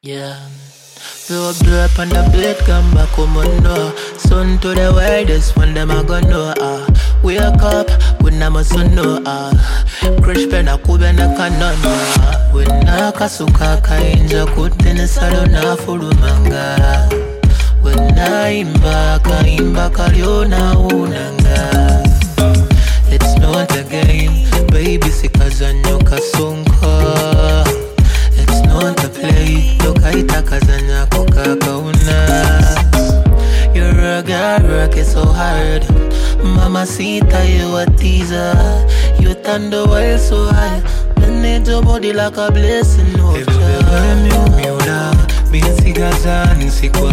Yeah. Blow up on the bed, come back home on no. Sun to the widest, one them I gonna know. Wake up, when I'm a son no. Crush pen a kube na kanon. When na kasuka kainja kutene salona fulu manga. When na imba kalyo na unanga. It's not a game, baby sikazanyo kasonka. It's not a play, lokaita kazanya kokakauna. You're a girl, rock it so hard. Mamacita, you a teaser. You turn the world so high. Manage your body like a blessing, no child. Miura, binsigazani sikwa.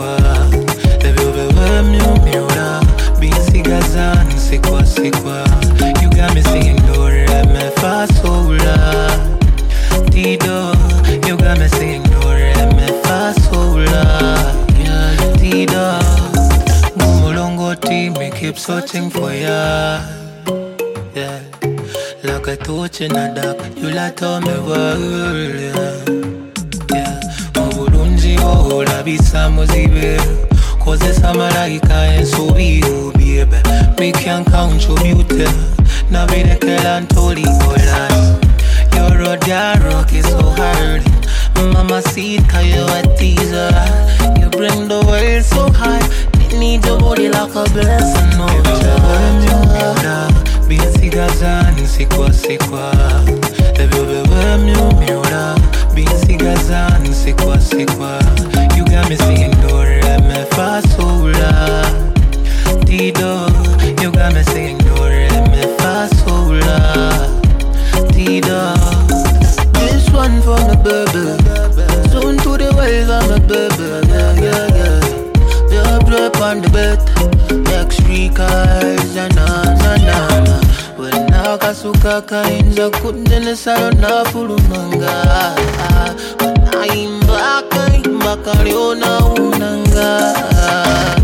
Miura, binsigazani sikwa. You got me singing do re mi fa sol la. Tido, you got me singing do re mi fa sol la. Yeah, Tido, Gumulongoti, me keep searching for ya. Yeah, like a torch in the dark, you light on my world. Yeah, Mubulunji oh la bisa muzibe, cause it's a malaika and so be you, baby. Me can't count your beauty, na be the girl and totally go lie. Your road, your rock is so hard. Mama see it, cause you a teaser. You bring the world so high. They need your body like a blessing, no child. Binsigazani sikwa. Miura, binsigazani sikwa. You got me singing do re mi fa sol la. Tido, you got me singing do re mi fa sol la. Tido, this one for my baby. Soon to the waves of my baby. Yeah. Drop on the bed, X3 cars and na. When na kasuka kainja kutene salona fulu manga. When na imba kalyo na unanga.